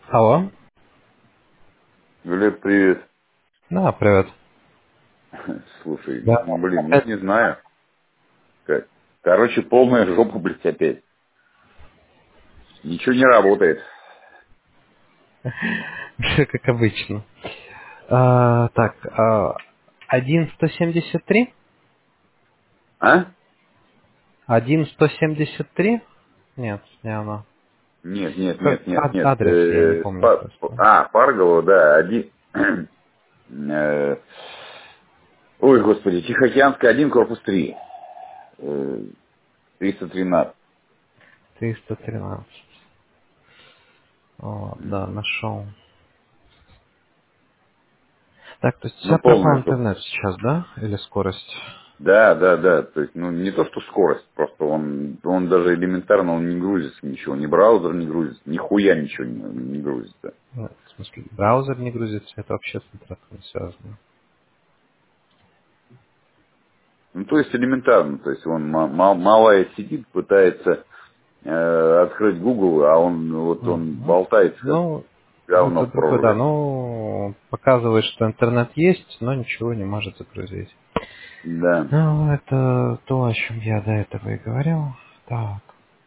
Алло. Глеб, привет. Да, привет. Слушай, Да, блин, вот опять не знаю как. Короче, полная жопа, блядь, опять. Ничего не работает. все как обычно. Так, 1.173? А? 1.173? Нет, не оно. Нет, нет, Как нет, нет, нет. адрес, я не помню просто. Парголова, да, один. Ой, господи, Тихоокеанская 1, корпус 3. 313. 313. О, да, нашел. Так, то есть у тебя Ну, пропал полная жопа. интернет сейчас, да? Или скорость? Да, да, да. То есть, ну, не то, что скорость, просто он даже элементарно он не грузится ничего. Ни браузер не грузится, нихуя ничего не грузится. Ну, в смысле, браузер не грузится, это вообще с интернетом не связано. Ну, то есть элементарно, то есть он малая сидит, пытается открыть Google, а он Мгм. болтается как Ну, говно это в другой, да, проруби. ну, показывает, что интернет есть, но ничего не может загрузить. Да. Ну, это то, о чем я до этого и говорил. Так.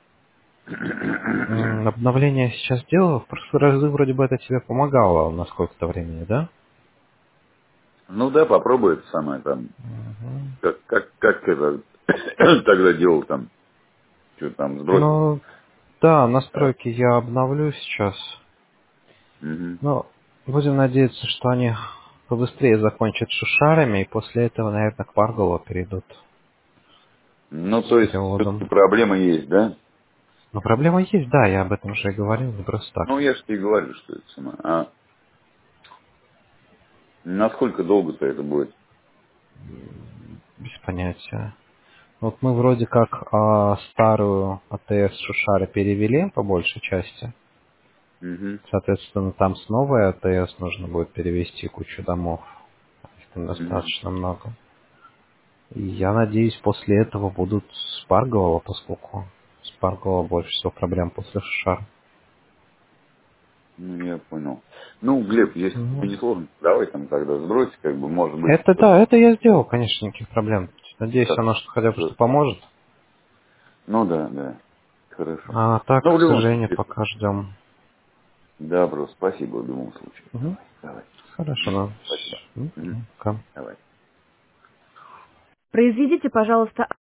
Обновление сейчас делал. В прошлые разы вроде бы это тебе помогало на сколько-то времени, да? Ну да, попробуй это самое там, Мгм. как это тогда делал там, что там сбросил. Ну, да, А, настройки я обновлю сейчас. мгм. Но будем надеяться, что они побыстрее закончат с шушарами, и после этого, наверное, к Варголу перейдут Ну, с то есть все-таки переводом. проблема есть, да? Но проблема есть, да, я об этом уже и говорил, не просто так. Ну, я же тебе говорю, что это самое. А насколько долго-то это будет? Без понятия. Вот мы вроде как старую АТС Шушары перевели по большей части. Угу. Соответственно, там с новой АТС нужно будет перевести кучу домов. Их там Угу. достаточно много. И я надеюсь, после этого будут с Парголова, поскольку с Парголова больше всего проблем после Шушар. Ну, я понял. Ну, Глеб, если тебе Мгм. не сложно, давай там тогда сбрось, как бы, может быть, Это да, это я сделал, конечно, никаких проблем. Надеюсь, как, оно что хотя бы что что... поможет. Ну, да, да, хорошо. А так, Ну, к в любом сожалению, случае, пока ждем. да, бро, спасибо в любом случае. Мгм. Давай, давай. Хорошо, ну, Спасибо. Мгм. пока. Давай. Произведите, пожалуйста,